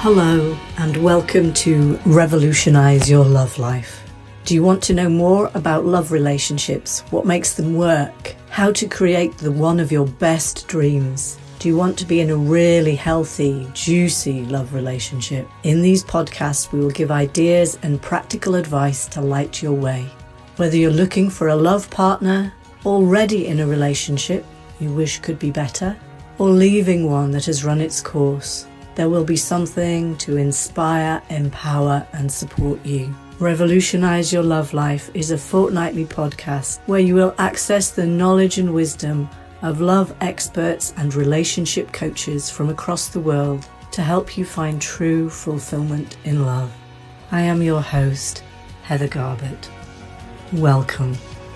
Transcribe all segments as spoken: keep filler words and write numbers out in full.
Hello and welcome to Revolutionize Your Love Life. Do you want to know more about love relationships, what makes them work, how to create the one of your best dreams? Do you want to be in a really healthy, juicy love relationship? In these podcasts, we will give ideas and practical advice to light your way. Whether you're looking for a love partner, already in a relationship you wish could be better, or leaving one that has run its course, there will be something to inspire, empower and support you. Revolutionize Your Love Life is a fortnightly podcast where you will access the knowledge and wisdom of love experts and relationship coaches from across the world to help you find true fulfillment in love. I am your host, Heather Garbett. Welcome.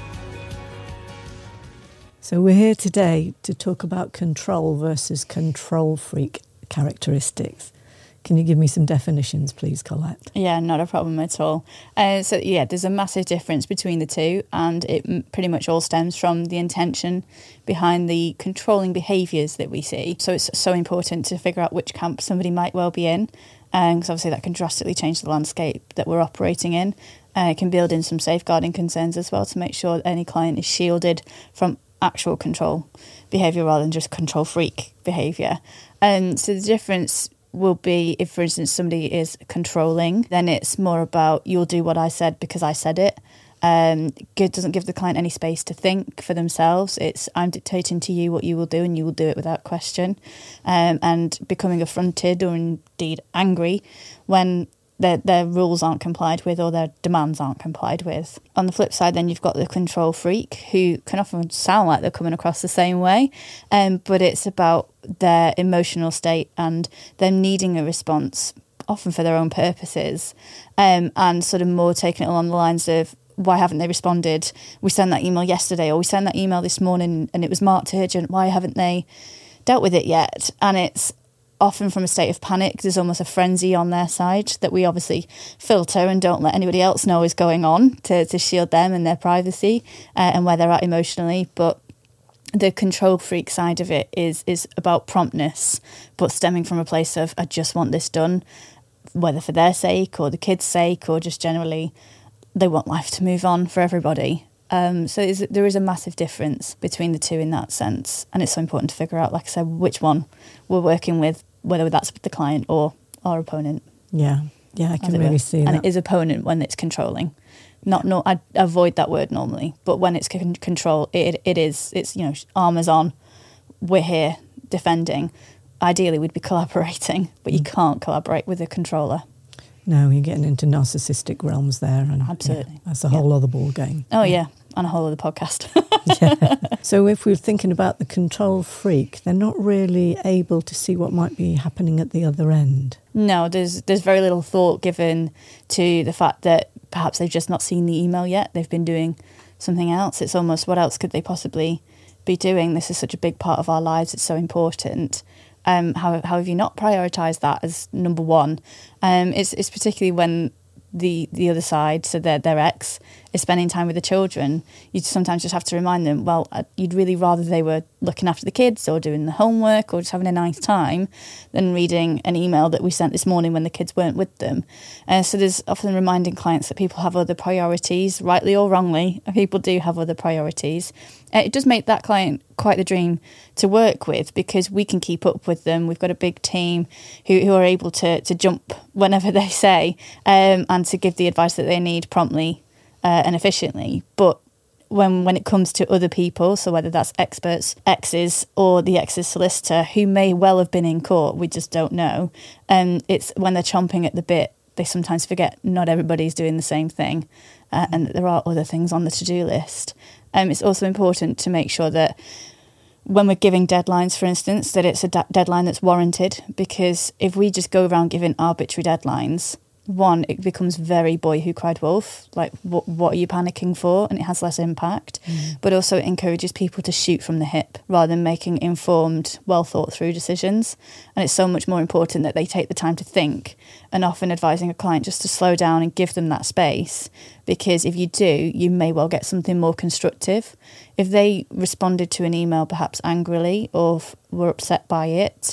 So we're here today to talk about control versus control freak characteristics. Can you give me some definitions, please, Colette? Yeah, not a problem at all. Uh, so, yeah, there's a massive difference between the two, and it m- pretty much all stems from the intention behind the controlling behaviours that we see. So it's so important to figure out which camp somebody might well be in, because um, obviously that can drastically change the landscape that we're operating in. Uh, it can build in some safeguarding concerns as well to make sure that any client is shielded from actual control behaviour rather than just control freak behaviour. And so the difference will be if, for instance, somebody is controlling, then it's more about you'll do what I said because I said it. Um, it doesn't give the client any space to think for themselves. It's I'm dictating to you what you will do and you will do it without question. Um, and becoming affronted or indeed angry when their their rules aren't complied with or their demands aren't complied with. On the flip side, then you've got the control freak who can often sound like they're coming across the same way, um, but it's about their emotional state and them needing a response, often for their own purposes, um, and sort of more taking it along the lines of, why haven't they responded? We sent that email yesterday, or we sent that email this morning and it was marked urgent. Why haven't they dealt with it yet? And it's often from a state of panic. There's almost a frenzy on their side that we obviously filter and don't let anybody else know is going on to, to shield them and their privacy uh, and where they're at emotionally. But the control freak side of it is is about promptness, but stemming from a place of, I just want this done, whether for their sake or the kids' sake or just generally they want life to move on for everybody. Um, so is, there is a massive difference between the two in that sense. And it's so important to figure out, like I said, which one we're working with, whether that's with the client or our opponent. Yeah, yeah, I can really were. see that. And it is opponent when it's controlling. Not, no, I avoid that word normally, but when it's con- control, it it is, it's, you know, armours on, we're here defending. Ideally, we'd be collaborating, but you can't collaborate with a controller. No, you're getting into narcissistic realms there. And absolutely. Yeah, that's a whole yeah. other ball game. Oh, yeah. yeah, and a whole other podcast. yeah. So if we're thinking about the control freak, they're not really able to see what might be happening at the other end. No, there's there's very little thought given to the fact that perhaps they've just not seen the email yet. They've been doing something else. It's almost, what else could they possibly be doing? This is such a big part of our lives. It's so important. Um, how how have you not prioritised that as number one? Um, it's it's particularly when the the other side, so their their ex, is spending time with the children. You sometimes just have to remind them, well, you'd really rather they were looking after the kids or doing the homework or just having a nice time than reading an email that we sent this morning when the kids weren't with them. Uh, so there's often reminding clients that people have other priorities, rightly or wrongly. People do have other priorities. Uh, it does make that client quite the dream to work with because we can keep up with them. We've got a big team who, who are able to, to jump whenever they say um, and to give the advice that they need promptly uh, and efficiently. But when when it comes to other people, so whether that's experts, exes, or the ex's solicitor, who may well have been in court, we just don't know, um, it's when they're chomping at the bit, they sometimes forget not everybody's doing the same thing uh, and that there are other things on the to-do list. Um, it's also important to make sure that when we're giving deadlines, for instance, that it's a da- deadline that's warranted, because if we just go around giving arbitrary deadlines, one, it becomes very boy who cried wolf, like what what are you panicking for? And it has less impact. Mm. But also it encourages people to shoot from the hip rather than making informed, well thought through decisions. And it's so much more important that they take the time to think, and often advising a client just to slow down and give them that space, because if you do, you may well get something more constructive. If they responded to an email perhaps angrily or were upset by it,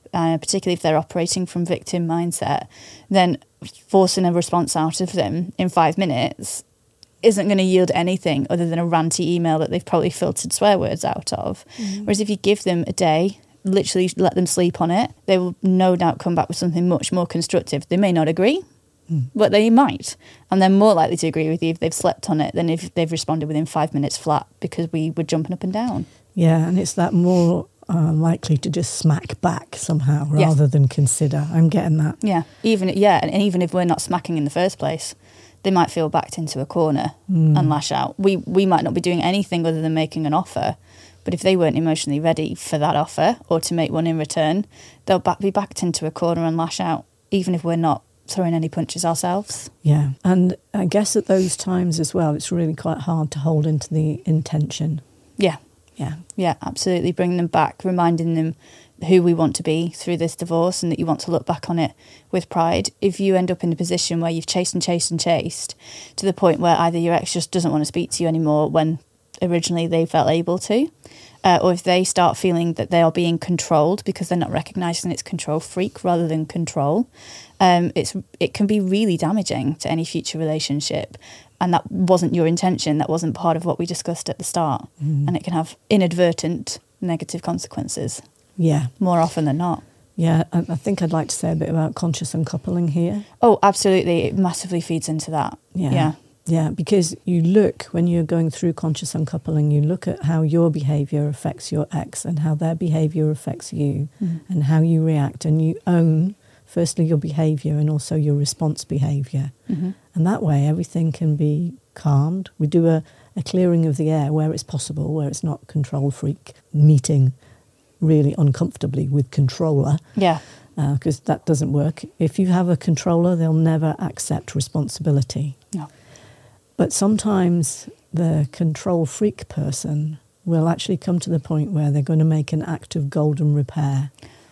uh, particularly if they're operating from victim mindset, then forcing a response out of them in five minutes isn't going to yield anything other than a ranty email that they've probably filtered swear words out of. Mm. Whereas if you give them a day, literally let them sleep on it, they will no doubt come back with something much more constructive. They may not agree, mm. but they might. And they're more likely to agree with you if they've slept on it than if they've responded within five minutes flat because we were jumping up and down. Yeah, and it's that more uh, likely to just smack back somehow rather yes. than consider. I'm getting that. Yeah, even yeah, and even if we're not smacking in the first place, they might feel backed into a corner mm. and lash out. We we might not be doing anything other than making an offer, but if they weren't emotionally ready for that offer or to make one in return, they'll back, be backed into a corner and lash out, even if we're not throwing any punches ourselves. Yeah, and I guess at those times as well, it's really quite hard to hold into the intention. Yeah. Yeah. Yeah, absolutely. Bring them back, reminding them who we want to be through this divorce and that you want to look back on it with pride. If you end up in a position where you've chased and chased and chased to the point where either your ex just doesn't want to speak to you anymore when originally they felt able to, uh, or if they start feeling that they are being controlled because they're not recognising it's control freak rather than control, um, it's it can be really damaging to any future relationship. And that wasn't your intention. That wasn't part of what we discussed at the start. Mm. And it can have inadvertent negative consequences. Yeah. More often than not. Yeah, I, I think I'd like to say a bit about conscious uncoupling here. Oh, absolutely. It massively feeds into that. Yeah. Yeah. Yeah, because you look, when you're going through conscious uncoupling, you look at how your behaviour affects your ex and how their behaviour affects you mm. and how you react. And you own, firstly, your behaviour and also your response behaviour. Mm-hmm. And that way everything can be calmed. We do a, a clearing of the air where it's possible, where it's not control freak meeting really uncomfortably with controller. Yeah. Because uh, that doesn't work. If you have a controller, they'll never accept responsibility. No. But sometimes the control freak person will actually come to the point where they're going to make an act of golden repair.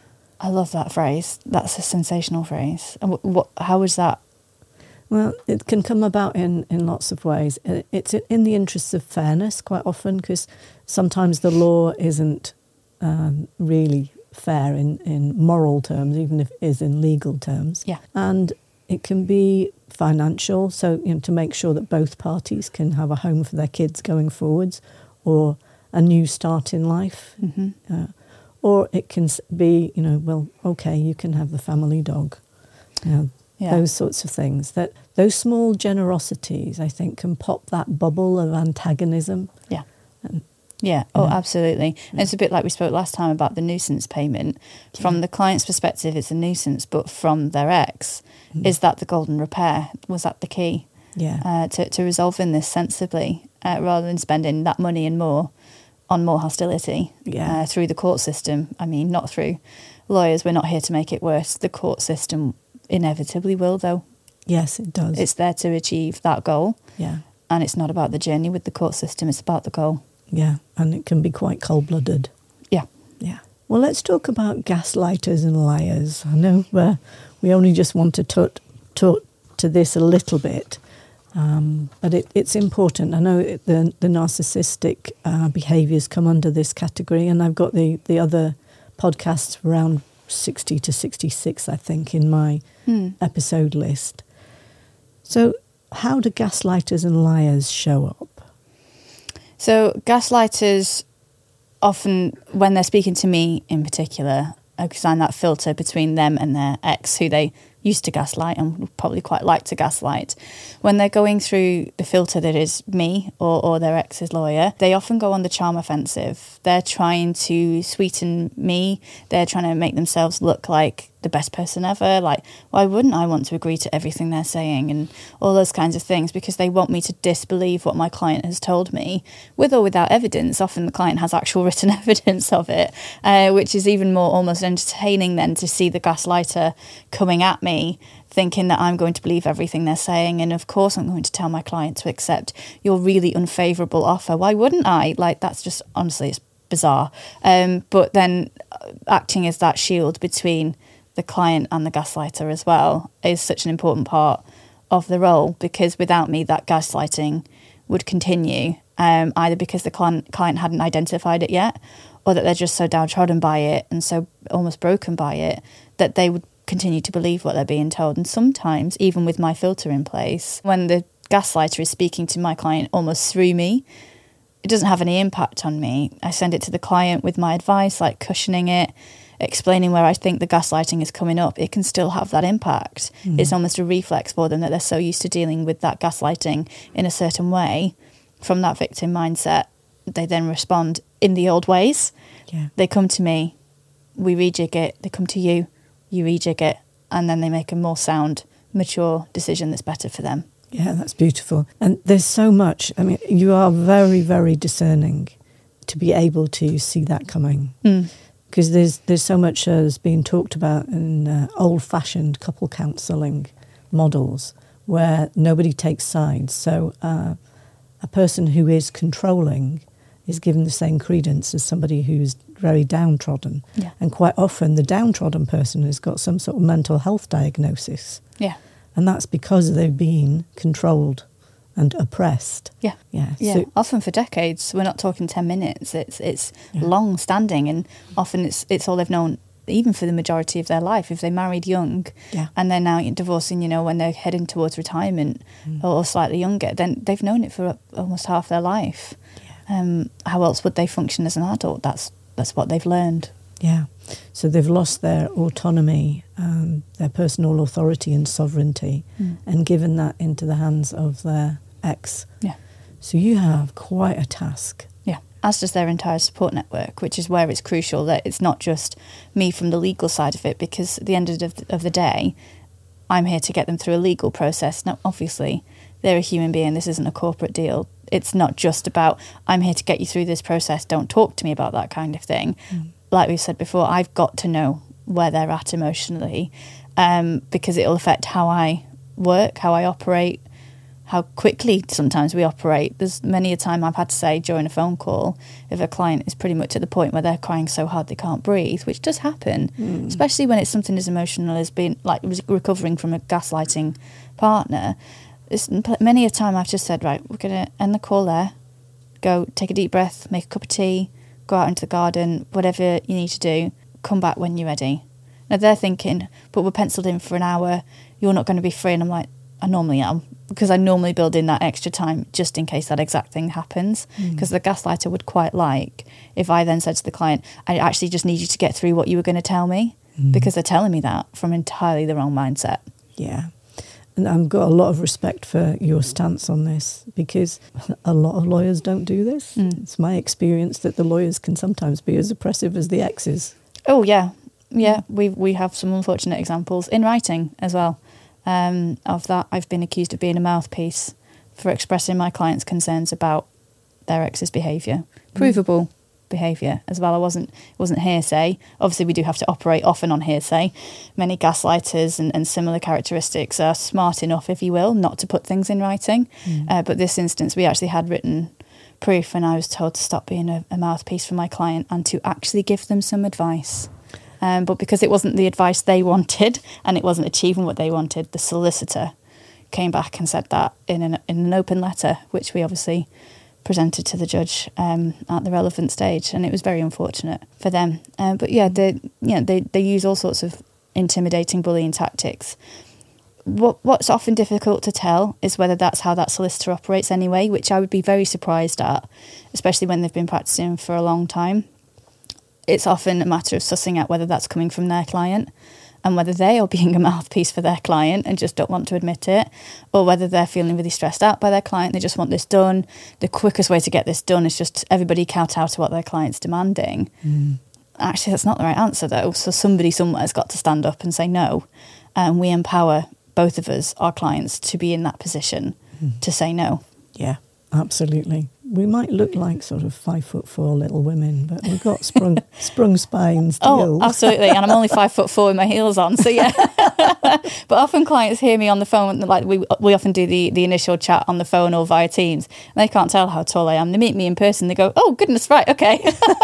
I love that phrase. That's a sensational phrase. And what? How is that? Well, it can come about in, in lots of ways. It's in the interests of fairness quite often, because sometimes the law isn't um, really fair in, in moral terms, even if it is in legal terms. Yeah. And it can be financial, so you know, to make sure that both parties can have a home for their kids going forwards, or a new start in life. Mm-hmm. Uh, or it can be, you know, well, okay, you can have the family dog. You know, yeah. Those sorts of things. That those small generosities, I think, can pop that bubble of antagonism. Yeah. And, yeah. Oh, yeah. absolutely. Yeah. And it's a bit like we spoke last time about the nuisance payment. Yeah. From the client's perspective, it's a nuisance, but from their ex, mm. is that the golden repair? Was that the key? Yeah. Uh, to, to resolving this sensibly, uh, rather than spending that money and more on more hostility yeah. uh, through the court system. I mean, not through lawyers. We're not here to make it worse. The court system inevitably will, though. Yes, it does. It's there to achieve that goal. Yeah. And it's not about the journey with the court system. It's about the goal. Yeah, and it can be quite cold-blooded. Yeah. Yeah. Well, let's talk about gaslighters and liars. I know uh, we only just want to talk, talk to this a little bit, um, but it, it's important. I know it, the, the narcissistic uh, behaviours come under this category, and I've got the, the other podcasts around sixty to sixty-six, I think, in my mm. episode list. So how do gaslighters and liars show up? So gaslighters often, when they're speaking to me in particular, assign that filter between them and their ex, who they used to gaslight and probably quite like to gaslight. When they're going through the filter that is me or, or their ex's lawyer, they often go on the charm offensive. They're trying to sweeten me. They're trying to make themselves look like the best person ever. Like, why wouldn't I want to agree to everything they're saying, and all those kinds of things, because they want me to disbelieve what my client has told me, with or without evidence. Often the client has actual written evidence of it, uh, which is even more almost entertaining then to see the gaslighter coming at me, thinking that I'm going to believe everything they're saying, and of course I'm going to tell my client to accept your really unfavourable offer. Why wouldn't I? Like, that's just, honestly, it's bizarre. Um, but then acting as that shield between the client and the gaslighter as well is such an important part of the role, because without me that gaslighting would continue, um, either because the client, client hadn't identified it yet, or that they're just so downtrodden by it and so almost broken by it that they would continue to believe what they're being told. And sometimes, even with my filter in place, when the gaslighter is speaking to my client almost through me, it doesn't have any impact on me. I send it to the client with my advice, like cushioning it, explaining where I think the gaslighting is coming up. It can still have that impact. Mm. It's almost a reflex for them that they're so used to dealing with that gaslighting in a certain way from that victim mindset. They then respond in the old ways. Yeah. They come to me, we rejig it. They come to you, you rejig it, and then they make a more sound, mature decision that's better for them. Yeah, that's beautiful. And there's so much. I mean, you are very, very discerning to be able to see that coming. Because mm. there's there's so much uh, that's being talked about in uh, old-fashioned couple counselling models where nobody takes sides. So uh, a person who is controlling is given the same credence as somebody who's very downtrodden. Yeah. And quite often the downtrodden person has got some sort of mental health diagnosis. Yeah. And that's because they've been controlled and oppressed. Yeah. Yeah. Yeah. So, often for decades. We're not talking ten minutes. It's it's yeah. long standing, and often it's it's all they've known, even for the majority of their life. If they married young yeah. and they're now divorcing, you know, when they're heading towards retirement mm. or, or slightly younger, then they've known it for almost half their life. Yeah. Um, how else would they function as an adult? That's that's what they've learned. Yeah. So they've lost their autonomy, um, their personal authority and sovereignty, mm. and given that into the hands of their ex. Yeah. So you have quite a task. Yeah. As does their entire support network, which is where it's crucial that it's not just me from the legal side of it, because at the end of the, of the day, I'm here to get them through a legal process. Now, obviously, they're a human being. This isn't a corporate deal. It's not just about, I'm here to get you through this process. Don't talk to me about that kind of thing. Mm. Like we've said before, I've got to know where they're at emotionally, um, because it'll affect how I work, how I operate, how quickly sometimes we operate. There's many a time I've had to say during a phone call, if a client is pretty much at the point where they're crying so hard they can't breathe, which does happen, mm. especially when it's something as emotional as being like recovering from a gaslighting partner. It's, many a time I've just said, right, we're going to end the call there, go take a deep breath, make a cup of tea, go out into the garden, whatever you need to do, come back when you're ready. Now they're thinking, but we're penciled in for an hour, you're not going to be free. And I'm like, I normally am, because I normally build in that extra time just in case that exact thing happens. Because mm. the gaslighter would quite like if I then said to the client, I actually just need you to get through what you were going to tell me, mm. because they're telling me that from entirely the wrong mindset. Yeah. And I've got a lot of respect for your stance on this, because a lot of lawyers don't do this. Mm. It's my experience that the lawyers can sometimes be as oppressive as the exes. Oh, yeah. Yeah, we we have some unfortunate examples in writing as well um, of that. I've been accused of being a mouthpiece for expressing my clients' concerns about their ex's behaviour. Provable. Mm. behaviour as well. I wasn't it wasn't hearsay. Obviously we do have to operate often on hearsay. Many gaslighters and, and similar characteristics are smart enough, if you will, not to put things in writing. Mm. Uh, but this instance we actually had written proof, and I was told to stop being a, a mouthpiece for my client and to actually give them some advice. Um, but because it wasn't the advice they wanted and it wasn't achieving what they wanted, the solicitor came back and said that in an, in an open letter, which we obviously presented to the judge um, at the relevant stage, and it was very unfortunate for them. Uh, but yeah, they, you know, they they use all sorts of intimidating, bullying tactics. What what's often difficult to tell is whether that's how that solicitor operates anyway, which I would be very surprised at, especially when they've been practicing for a long time. It's often a matter of sussing out whether that's coming from their client, and whether they are being a mouthpiece for their client and just don't want to admit it, or whether they're feeling really stressed out by their client, they just want this done. The quickest way to get this done is just everybody kowtow to what their client's demanding. Mm. Actually, that's not the right answer, though. So somebody somewhere's got to stand up and say no. And we empower, both of us, our clients, to be in that position mm. to say no. Yeah, absolutely. We might look like sort of five foot four little women, but we've got sprung sprung spines. Oh, absolutely. And I'm only five foot four with my heels on, so yeah. But often clients hear me on the phone, like we we often do the, the initial chat on the phone or via Teams, and they can't tell how tall I am. They meet me in person, they go, oh, goodness, right, okay.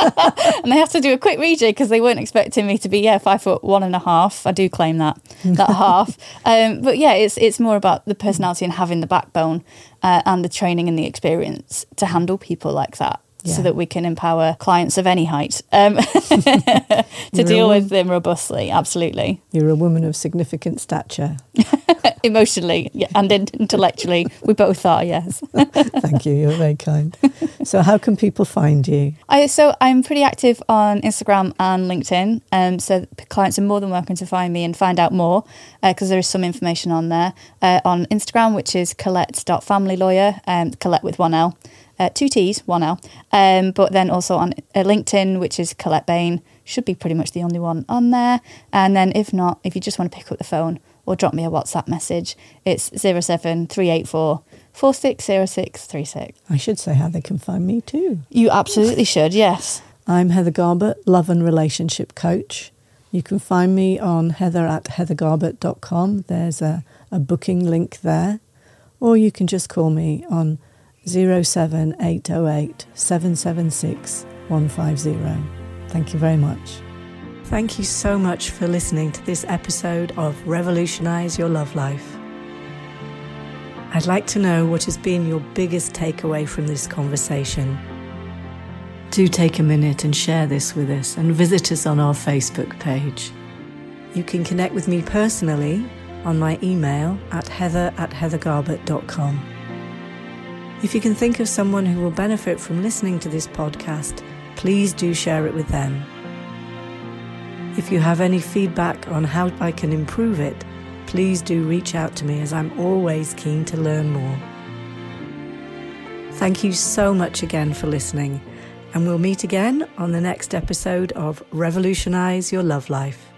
And they have to do a quick rejig because they weren't expecting me to be, yeah, five foot one and a half. I do claim that, that half. Um, but yeah, it's it's more about the personality and having the backbone uh, and the training and the experience to handle people like that. so Yeah. that we can empower clients of any height um, to You're a deal wo- with them robustly. Absolutely. You're a woman of significant stature. Emotionally yeah, and in- intellectually, we both are, yes. Thank you. You're very kind. So how can people find you? I, so I'm pretty active on Instagram and LinkedIn. Um, so clients are more than welcome to find me and find out more because uh, there is some information on there. Uh, on Instagram, which is Colette dot family lawyer, um, Colette with one L. Uh, two T's, one L. Um, but then also on uh, LinkedIn, which is Colette Bain, should be pretty much the only one on there. And then if not, if you just want to pick up the phone or drop me a WhatsApp message, it's zero seven three eight four four six zero six three six. I should say how they can find me too. You absolutely should, yes. I'm Heather Garbett, love and relationship coach. You can find me on heather at heather garbett dot com. There's a, a booking link there. Or you can just call me on zero seven eight zero eight seven seven six one five zero. Thank you very much. Thank you so much for listening to this episode of Revolutionize Your Love Life. I'd like to know what has been your biggest takeaway from this conversation. Do take a minute and share this with us and visit us on our Facebook page. You can connect with me personally on my email at heather at heather garbett dot com. If you can think of someone who will benefit from listening to this podcast, please do share it with them. If you have any feedback on how I can improve it, please do reach out to me as I'm always keen to learn more. Thank you so much again for listening, and we'll meet again on the next episode of Revolutionize Your Love Life.